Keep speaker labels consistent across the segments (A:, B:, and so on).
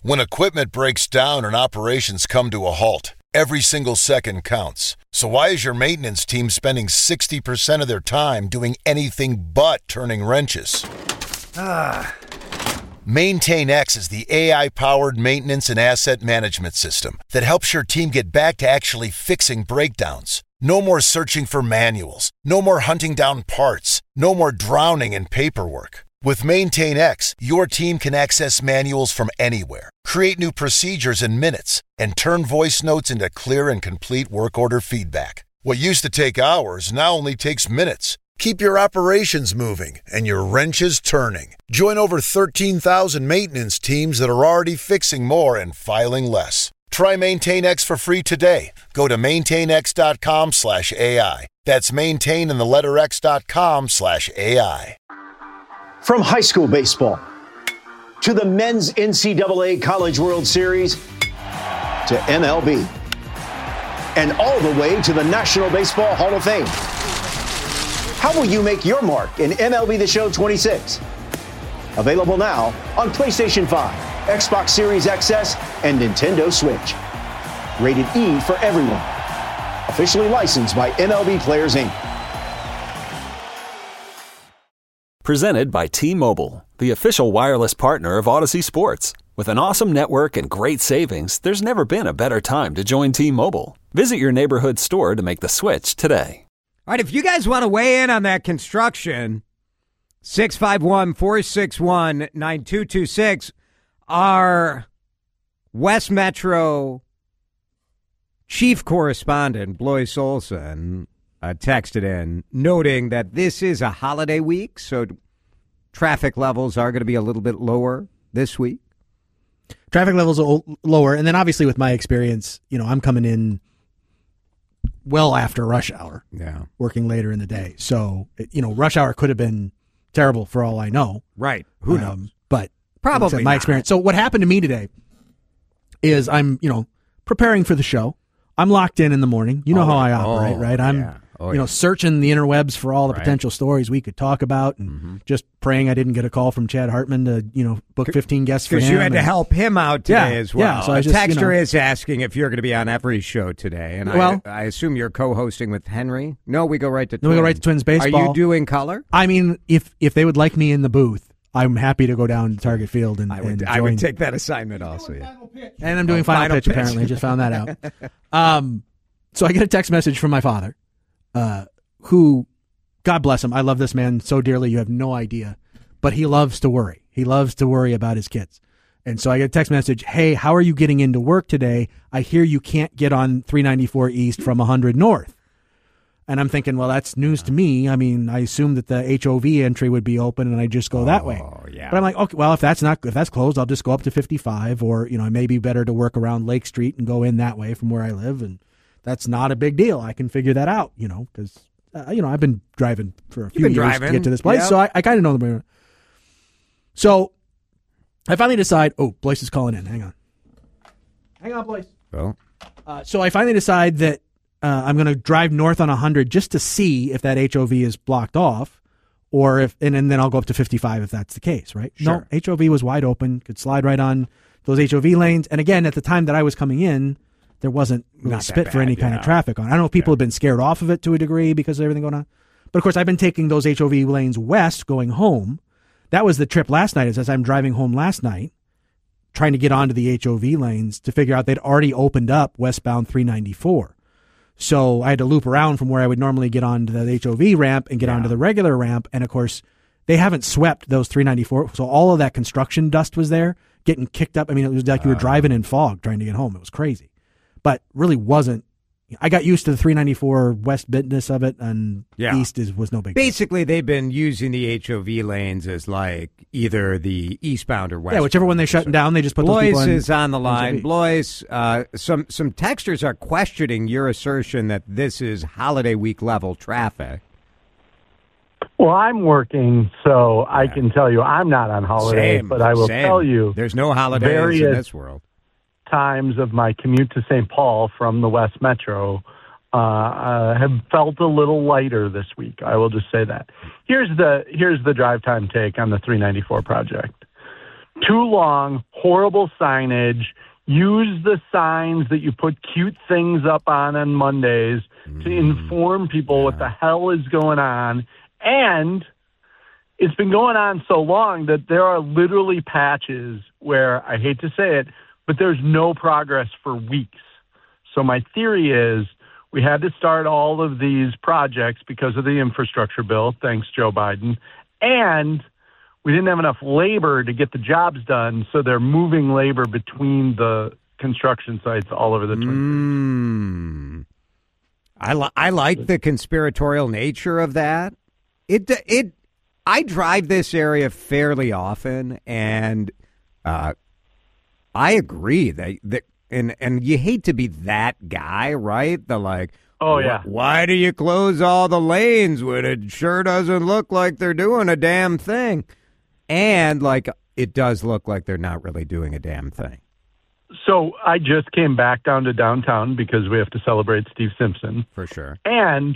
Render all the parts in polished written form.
A: When equipment breaks down and operations come to a halt, every single second counts. So why is your maintenance team spending 60% of their time doing anything but turning wrenches? MaintainX is the AI-powered maintenance and asset management system that helps your team get back to actually fixing breakdowns. No more searching for manuals. No more hunting down parts. No more drowning in paperwork. With MaintainX, your team can access manuals from anywhere, create new procedures in minutes, and turn voice notes into clear and complete work order feedback. What used to take hours now only takes minutes. Keep your operations moving and your wrenches turning. Join over 13,000 maintenance teams that are already fixing more and filing less. Try MaintainX for free today. Go to maintainx.com/AI. That's maintain and the letter x.com/AI.
B: From high school baseball to the men's NCAA College World Series to MLB and all the way to the National Baseball Hall of Fame. How will you make your mark in MLB The Show 26? Available now on PlayStation 5, Xbox Series XS, and Nintendo Switch. Rated E for everyone. Officially licensed by MLB Players Inc.
C: Presented by T-Mobile, the official wireless partner of Odyssey Sports. With an awesome network and great savings, there's never been a better time to join T-Mobile. Visit your neighborhood store to make the switch today.
D: All right, if you guys want to weigh in on that construction, 651-461-9226, our West Metro chief correspondent, Blois Olson, texted in, noting that this is a holiday week, so traffic levels are going to be a little bit lower this week.
E: Traffic levels are lower, and then obviously with my experience, I'm coming in well after rush hour, working later in the day. So, rush hour could have been terrible for all I know.
D: Right. Who knows?
E: But
D: probably
E: my experience. So what happened to me today is I'm, preparing for the show. I'm locked in the morning. You know how I operate, right? I'm searching the interwebs for all the potential stories we could talk about, and just praying I didn't get a call from Chad Hartman to, book 15 guests for him.
D: Because you had to help him out today as well.
E: Yeah, so
D: a texter is asking if you're going to be on every show today, and I assume you're co-hosting with Henry. No, we go right to Twins.
E: We go right to Twins baseball.
D: Are you doing color?
E: I mean, if they would like me in the booth, I'm happy to go down to Target Field and
D: I would take that assignment also. Yeah.
E: And I'm doing final pitch, apparently. I just found that out. So I get a text message from my father, who, God bless him, I love this man so dearly, you have no idea. But he loves to worry. He loves to worry about his kids. And so I get a text message, hey, how are you getting into work today? I hear you can't get on 394 East from 100 North. And I'm thinking, well, that's news to me. I mean, I assumed that the HOV entry would be open and I just go that way.
D: Yeah.
E: But I'm like, okay, well, if that's closed, I'll just go up to 55, or, it may be better to work around Lake Street and go in that way from where I live. And that's not a big deal. I can figure that out, because, I've been driving for a few years to get to this place. Yep. So I kind of know the. So I finally decide, Blois is calling in. Hang on, Blois.
D: Well,
E: so I finally decide that I'm going to drive north on 100 just to see if that HOV is blocked off, or and then I'll go up to 55 if that's the case, right?
D: Sure.
E: No, HOV was wide open, could slide right on those HOV lanes. And again, at the time that I was coming in, there wasn't really spit for any kind of traffic on. I don't know if people have been scared off of it to a degree because of everything going on. But of course, I've been taking those HOV lanes west going home. That was the trip last night, is as I'm driving home last night, trying to get onto the HOV lanes to figure out they'd already opened up westbound 394. So I had to loop around from where I would normally get onto the HOV ramp and get onto the regular ramp. And of course, they haven't swept those 394. So all of that construction dust was there, getting kicked up. I mean, it was like you were driving in fog trying to get home. It was crazy. But really wasn't. I got used to the 394 west business of it, and east was no big deal.
D: Basically, they've been using the HOV lanes as like either the eastbound or westbound.
E: Yeah, whichever one they're shutting down, they just put those people in.
D: Blois is on the line. Blois, some texters are questioning your assertion that this is holiday week level traffic.
F: Well, I'm working, so I can tell you I'm not on holiday, but I will tell you
D: there's no holidays in this world.
F: Times of my commute to St. Paul from the West Metro have felt a little lighter this week. I will just say that. Here's the drive time take on the 394 project. too long, horrible signage. Use the signs that you put cute things up on Mondays to inform people what the hell is going on. And it's been going on so long that there are literally patches where, I hate to say it, but there's no progress for weeks. So my theory is we had to start all of these projects because of the infrastructure bill, thanks Joe Biden, and we didn't have enough labor to get the jobs done, so they're moving labor between the construction sites all over the Twin Cities.
D: I like the conspiratorial nature of that. I drive this area fairly often, and I agree that and you hate to be that guy, right? The like,
F: oh yeah,
D: why do you close all the lanes when it sure doesn't look like they're doing a damn thing? And like, it does look like they're not really doing a damn thing.
F: So I just came back down to downtown because we have to celebrate Steve Simpson.
D: For sure.
F: And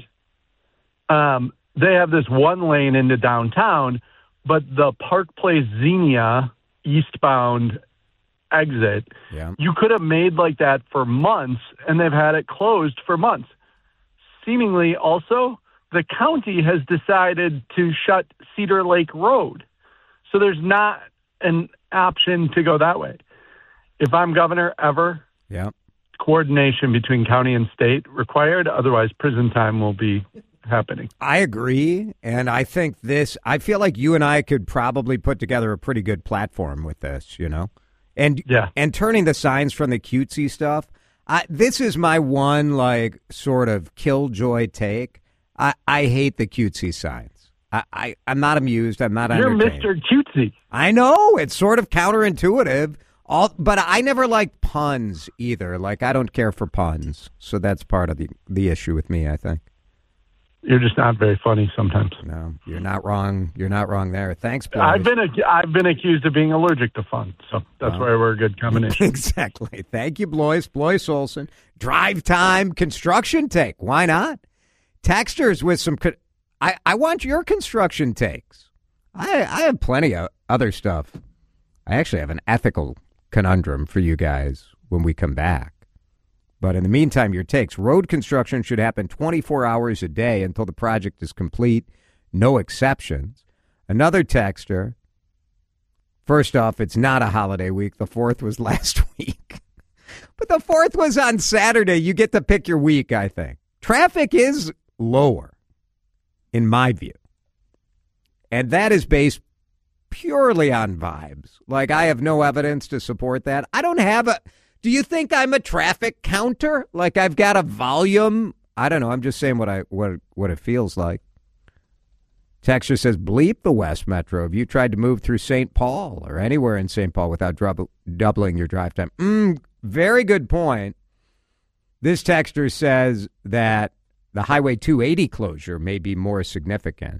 F: they have this one lane into downtown, but the Park Place Xenia eastbound exit, you could have made like that for months, and they've had it closed for months. Seemingly also, the county has decided to shut Cedar Lake Road. So there's not an option to go that way. If I'm governor ever, coordination between county and state required. Otherwise, prison time will be happening.
D: I agree. And I think I feel like you and I could probably put together a pretty good platform with this, you know? And turning the signs from the cutesy stuff. This is my one, like, sort of killjoy take. I hate the cutesy signs. I'm not amused. I'm not entertained.
F: You're Mr. Cutesy.
D: I know. It's sort of counterintuitive. But I never liked puns either. Like, I don't care for puns. So that's part of the issue with me, I think.
F: You're just not very funny sometimes.
D: No, you're not wrong. You're not wrong there. Thanks, Blois.
F: I've been accused of being allergic to fun, so that's why we're a good combination.
D: Exactly. Thank you, Blois. Blois Olson. Drive time construction take. Why not? Texters with some... I want your construction takes. I have plenty of other stuff. I actually have an ethical conundrum for you guys when we come back. But in the meantime, your takes. Road construction should happen 24 hours a day until the project is complete. No exceptions. Another texter. First off, it's not a holiday week. The 4th was last week. But the 4th was on Saturday. You get to pick your week, I think. Traffic is lower, in my view. And that is based purely on vibes. Like, I have no evidence to support that. I don't have a... Do you think I'm a traffic counter? Like, I've got a volume? I don't know. I'm just saying what it feels like. Texture says, bleep the West Metro. Have you tried to move through St. Paul or anywhere in St. Paul without doubling your drive time? Very good point. This texter says that the Highway 280 closure may be more significant.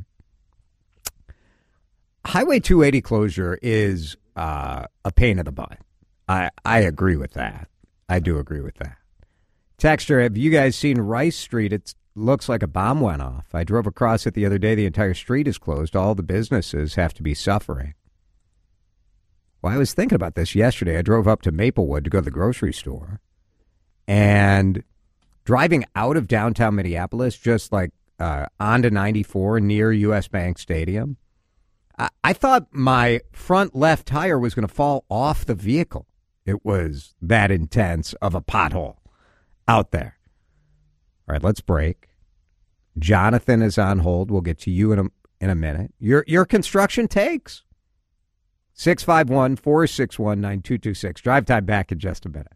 D: Highway 280 closure is a pain in the butt. I agree with that. I do agree with that. Texter, have you guys seen Rice Street? It looks like a bomb went off. I drove across it the other day. The entire street is closed. All the businesses have to be suffering. Well, I was thinking about this yesterday. I drove up to Maplewood to go to the grocery store. And driving out of downtown Minneapolis, just like onto 94 near U.S. Bank Stadium, I thought my front left tire was going to fall off the vehicle. It was that intense of a pothole out there. All right, let's break. Jonathan is on hold. We'll get to you in a minute. Your construction takes. 651-461-9226. Drive time back in just a minute.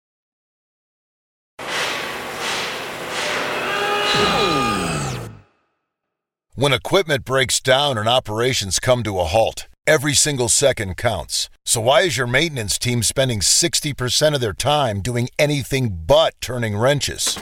A: When equipment breaks down and operations come to a halt, every single second counts. So why is your maintenance team spending 60% of their time doing anything but turning wrenches?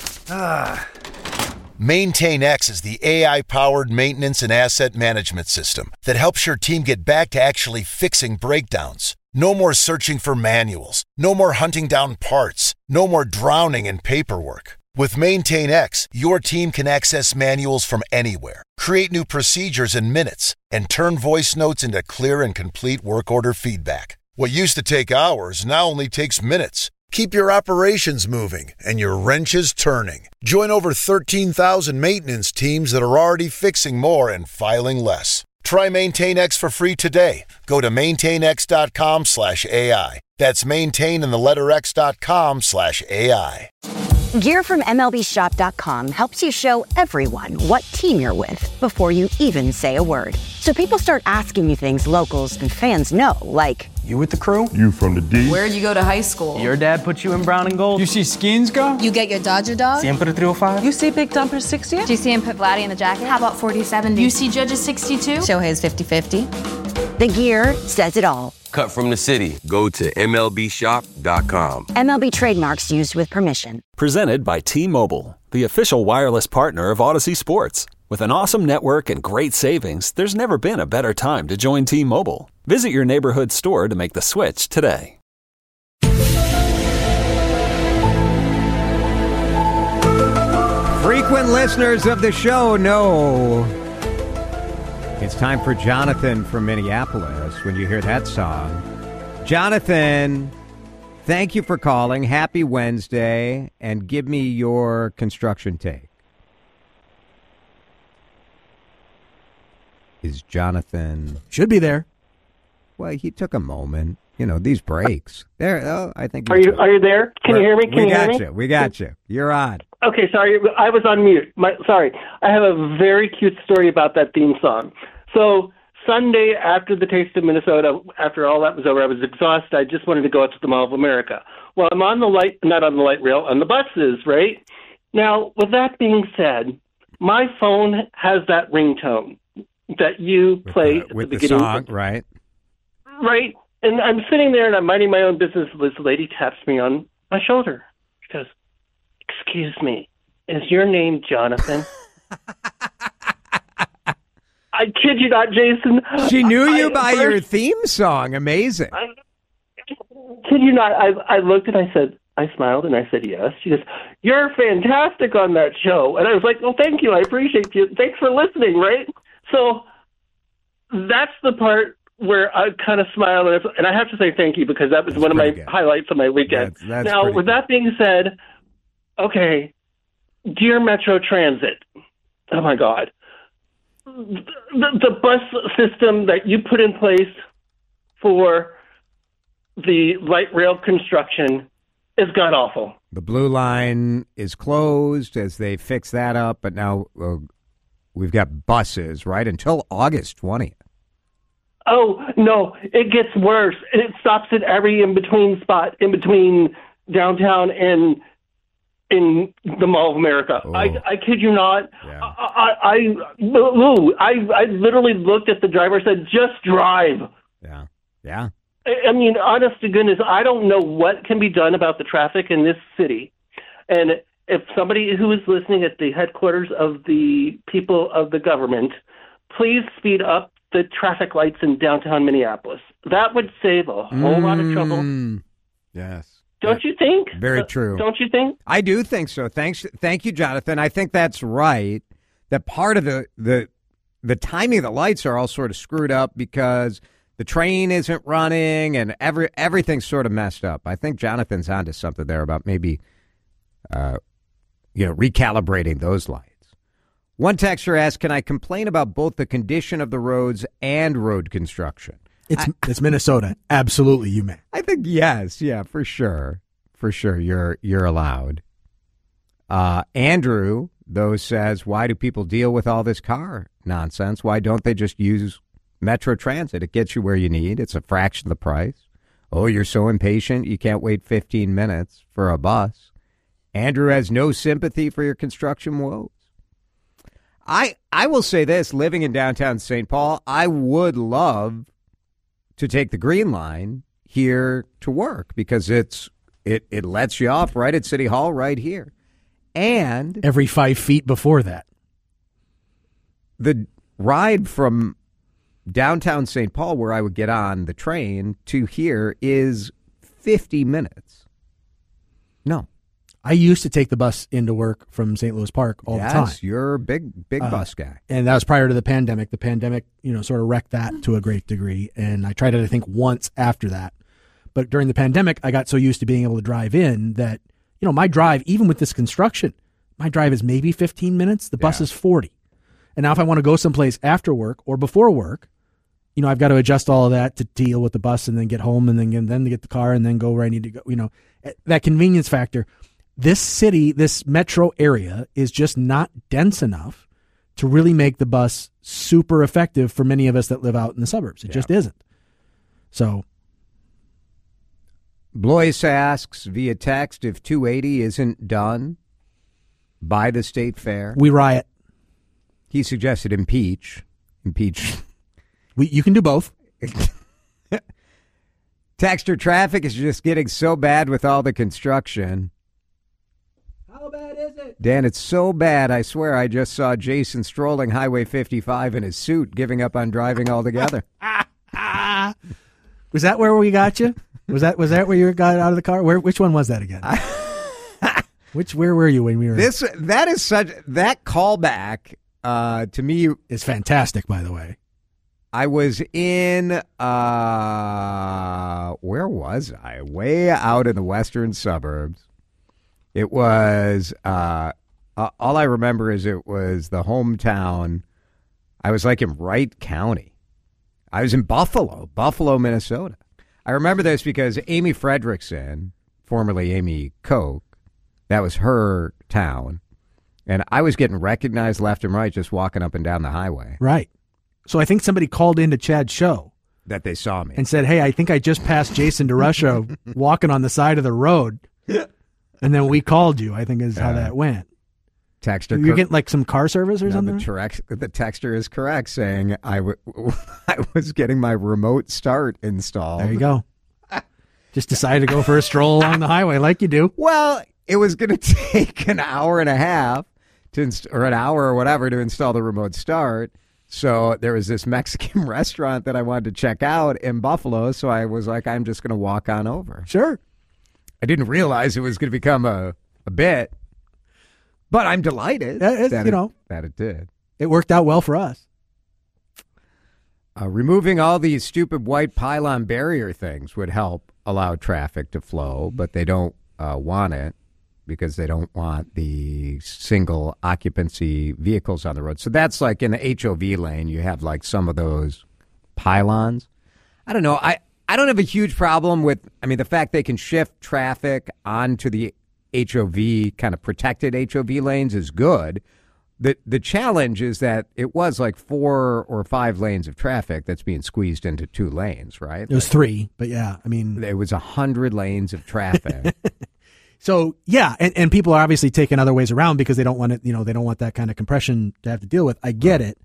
A: MaintainX is the AI-powered maintenance and asset management system that helps your team get back to actually fixing breakdowns. No more searching for manuals. No more hunting down parts. No more drowning in paperwork. With Maintain X, your team can access manuals from anywhere, create new procedures in minutes, and turn voice notes into clear and complete work order feedback. What used to take hours now only takes minutes. Keep your operations moving and your wrenches turning. Join over 13,000 maintenance teams that are already fixing more and filing less. Try Maintain X for free today. Go to maintainx.com/AI. That's maintain and the letter x.com/AI.
G: Gear from MLBshop.com helps you show everyone what team you're with before you even say a word. So people start asking you things locals and fans know, like,
H: you with the crew?
I: You from the D?
J: Where'd you go to high school?
H: Your dad put you in brown and gold?
I: You see Skins go?
J: You get your Dodger dog?
H: Siempre 305?
J: You see Big Dumper 60?
K: Do you see him put Vladdy in the jacket?
J: How about 4070?
K: You see Judges 62?
J: Shohei's 50-50.
G: the gear says it all.
L: Cut from the city. Go to MLBshop.com.
G: MLB trademarks used with permission.
C: Presented by T-Mobile, the official wireless partner of Odyssey Sports. With an awesome network and great savings, there's never been a better time to join T-Mobile. Visit your neighborhood store to make the switch today.
D: Frequent listeners of the show know it's time for Jonathan from Minneapolis when you hear that song. Jonathan, thank you for calling. Happy Wednesday, and give me your construction take. Is Jonathan...
E: Should be there.
D: Well, he took a moment. You know, these breaks. There, oh, I think...
M: Are you there? Can you hear me?
D: We got you. We got you. You're on.
M: Okay, sorry. I was on mute. Sorry. I have a very cute story about that theme song. So Sunday after the Taste of Minnesota, after all that was over, I was exhausted. I just wanted to go out to the Mall of America. Well, I'm on the not on the light rail, on the buses, right? Now, with that being said, my phone has that ringtone that you play at the beginning. With the
D: song, right?
M: Right. And I'm sitting there and I'm minding my own business. This lady taps me on my shoulder. She goes, "Excuse me, is your name Jonathan?" I kid you not, Jason.
D: She knew you by your theme song. Amazing.
M: I kid you not. I looked and I smiled and I said, yes. She goes, "You're fantastic on that show." And I was like, "Well, thank you. I appreciate you. Thanks for listening," right? So that's the part where I kind of smiled. And I have to say thank you because that was one of my highlights of my weekend.
D: That's
M: now, with that being said, okay, dear Metro Transit, oh my God. The bus system that you put in place for the light rail construction is god-awful.
D: The Blue Line is closed as they fix that up, but now we've got buses, right, until August 20th.
M: Oh, no, it gets worse. It stops at every in-between spot, in between downtown and in the Mall of America. Oh. I kid you not. Yeah. I literally looked at the driver and said, "Just drive."
D: Yeah. Yeah.
M: I mean, honest to goodness, I don't know what can be done about the traffic in this city. And if somebody who is listening at the headquarters of the people of the government, please speed up the traffic lights in downtown Minneapolis. That would save a whole lot of trouble.
D: Yes.
M: Don't you think?
D: Very true.
M: Don't you think?
D: I do think so. Thank you, Jonathan. I think that's right. That part of the timing of the lights are all sort of screwed up because the train isn't running and everything's sort of messed up. I think Jonathan's onto something there about maybe recalibrating those lights. One texter asked, "Can I complain about both the condition of the roads and road construction?"
E: It's Minnesota. Absolutely, you may.
D: I think yes. Yeah, for sure. For sure, you're allowed. Andrew, though, says, "Why do people deal with all this car nonsense? Why don't they just use Metro Transit? It gets you where you need. It's a fraction of the price. Oh, you're so impatient you can't wait 15 minutes for a bus." Andrew has no sympathy for your construction woes. I will say this, living in downtown St. Paul, I would love to take the Green Line here to work because it lets you off right at City Hall right here. And
E: every 5 feet before that.
D: The ride from downtown St. Paul, where I would get on the train, to here is 50 minutes. No.
E: I used to take the bus into work from St. Louis Park all the time.
D: Yes, you're a big bus guy.
E: And that was prior to the pandemic. The pandemic, sort of wrecked that to a great degree. And I tried it, I think, once after that. But during the pandemic, I got so used to being able to drive in that, my drive, even with this construction, my drive is maybe 15 minutes. The bus is 40. And now if I want to go someplace after work or before work, I've got to adjust all of that to deal with the bus and then get home and then to get the car and then go where I need to go. That convenience factor. This city, this metro area is just not dense enough to really make the bus super effective for many of us that live out in the suburbs. It just isn't. So.
D: Blois asks via text if 280 isn't done by the state fair.
E: We riot.
D: He suggested impeach.
E: You can do both.
D: Texter, traffic is just getting so bad with all the construction.
E: How bad is it?
D: Dan, it's so bad, I swear I just saw Jason strolling Highway 55 in his suit, giving up on driving altogether.
E: Was that where we got you? Was that where you got out of the car? Which one was that again? Where were you when we were?
D: That callback to me
E: is fantastic, by the way.
D: I was in, where was I? Way out in the western suburbs. It was, all I remember is it was the hometown. I was like in Wright County. I was in Buffalo, Minnesota. I remember this because Amy Fredrickson, formerly Amy Koch, that was her town. And I was getting recognized left and right just walking up and down the highway.
E: Right. So I think somebody called into Chad's show.
D: That they saw me.
E: And said, hey, I think I just passed Jason DeRusha walking on the side of the road. And then we called you, I think is how that went.
D: Texter,
E: you're getting like some car service or something?
D: The texter is correct, saying I was getting my remote start installed.
E: There you go. Just decided to go for a stroll along the highway like you do.
D: Well, it was going to take an hour and a half or an hour or whatever to install the remote start. So there was this Mexican restaurant that I wanted to check out in Buffalo. So I was like, I'm just going to walk on over.
E: Sure.
D: I didn't realize it was going to become a bit. But I'm delighted that it did.
E: It worked out well for us.
D: Removing all these stupid white pylon barrier things would help allow traffic to flow, but they don't want it because they don't want the single occupancy vehicles on the road. So that's like in the HOV lane, you have like some of those pylons. I don't know. I don't have a huge problem with, the fact they can shift traffic onto the HOV, kind of protected HOV lanes is good. The challenge is that it was like 4 or 5 lanes of traffic that's being squeezed into 2 lanes, right?
E: It was 3, but yeah,
D: it was 100 lanes of traffic.
E: So yeah, and people are obviously taking other ways around because they don't want it. They don't want that kind of compression to have to deal with. I get it.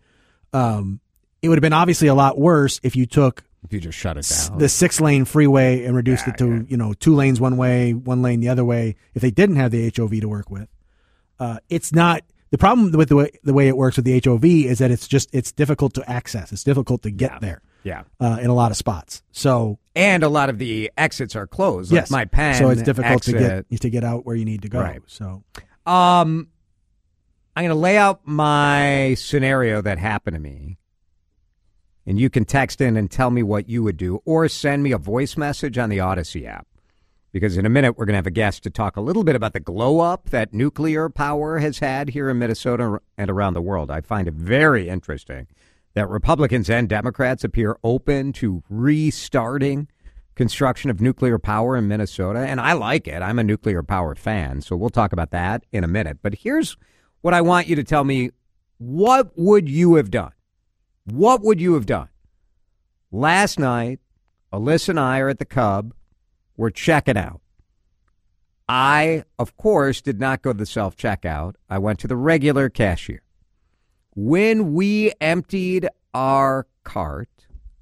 E: It would have been obviously a lot worse if you
D: just shut it down,
E: the 6-lane freeway, and reduced it to 2 lanes one way, 1 lane the other way. If they didn't have the HOV to work with, it's not the problem with the way it works with the HOV is that it's difficult to access. It's difficult to get there.
D: Yeah.
E: In a lot of spots. So
D: and a lot of the exits are closed.
E: Yes.
D: Like my Penn
E: so it's difficult
D: exit.
E: to get out where you need to go.
D: Right.
E: So,
D: I'm going to lay out my scenario that happened to me. And you can text in and tell me what you would do or send me a voice message on the Odyssey app. Because in a minute, we're going to have a guest to talk a little bit about the glow up that nuclear power has had here in Minnesota and around the world. I find it very interesting that Republicans and Democrats appear open to restarting construction of nuclear power in Minnesota. And I like it. I'm a nuclear power fan. So we'll talk about that in a minute. But here's what I want you to tell me. What would you have done? What would you have done? Last night, Alyssa and I are at the Cub. We're checking out. I, of course, did not go to the self-checkout. I went to the regular cashier. When we emptied our cart,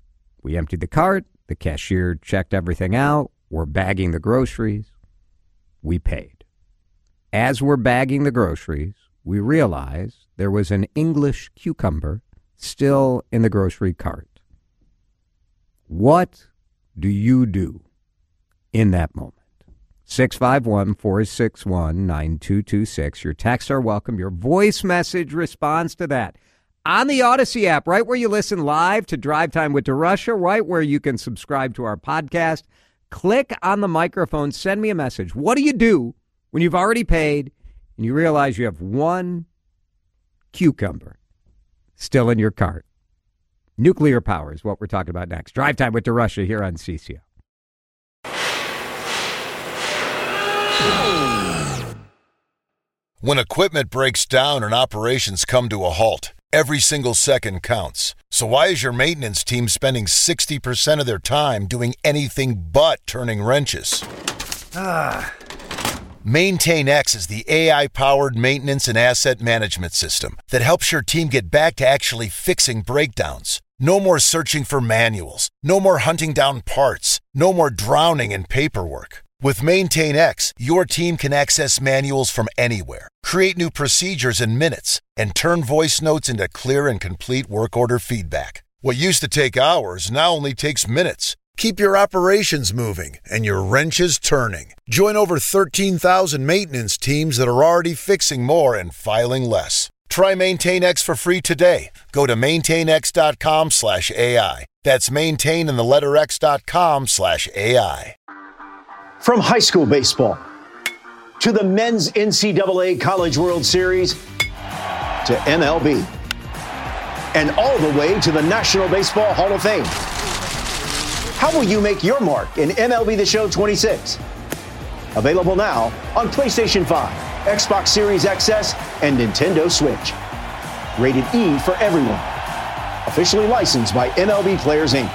D: the cashier checked everything out. We're bagging the groceries. We paid. As we're bagging the groceries, we realized there was an English cucumber still in the grocery cart. What do you do in that moment? 651-461-9226. Your texts are welcome. Your voice message responds to that. On the Odyssey app, right where you listen live to Drive Time with DeRusha, right where you can subscribe to our podcast, click on the microphone, send me a message. What do you do when you've already paid and you realize you have one cucumber still in your cart? Nuclear power is what we're talking about next. Drive Time with DeRusha here on CCO.
A: When equipment breaks down and operations come to a halt, every single second counts. So why is your maintenance team spending 60% of their time doing anything but turning wrenches? MaintainX is the AI-powered maintenance and asset management system that helps your team get back to actually fixing breakdowns. No more searching for manuals. No more hunting down parts. No more drowning in paperwork. With MaintainX, your team can access manuals from anywhere, create new procedures in minutes, and turn voice notes into clear and complete work order feedback. What used to take hours now only takes minutes. Keep your operations moving and your wrenches turning. Join over 13,000 maintenance teams that are already fixing more and filing less. Try MaintainX for free today. Go to maintainx.com/AI. That's maintain and the letter x.com/AI.
B: From high school baseball to the men's NCAA College World Series to MLB and all the way to the National Baseball Hall of Fame. How will you make your mark in MLB The Show 26? Available now on PlayStation 5, Xbox Series XS, and Nintendo Switch. Rated E for everyone. Officially licensed by MLB Players, Inc.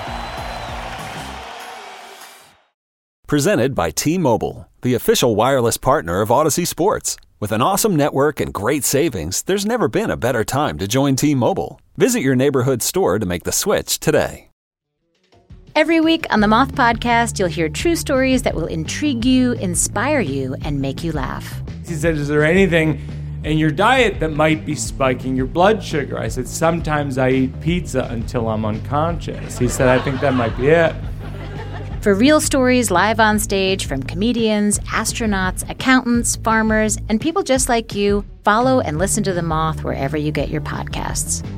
C: Presented by T-Mobile, the official wireless partner of Odyssey Sports. With an awesome network and great savings, there's never been a better time to join T-Mobile. Visit your neighborhood store to make the switch today.
I: Every week on the Moth Podcast, you'll hear true stories that will intrigue you, inspire you, and make you laugh.
N: He said, is there anything in your diet that might be spiking your blood sugar? I said, sometimes I eat pizza until I'm unconscious. He said, I think that might be it.
I: For real stories live on stage from comedians, astronauts, accountants, farmers, and people just like you, follow and listen to The Moth wherever you get your podcasts.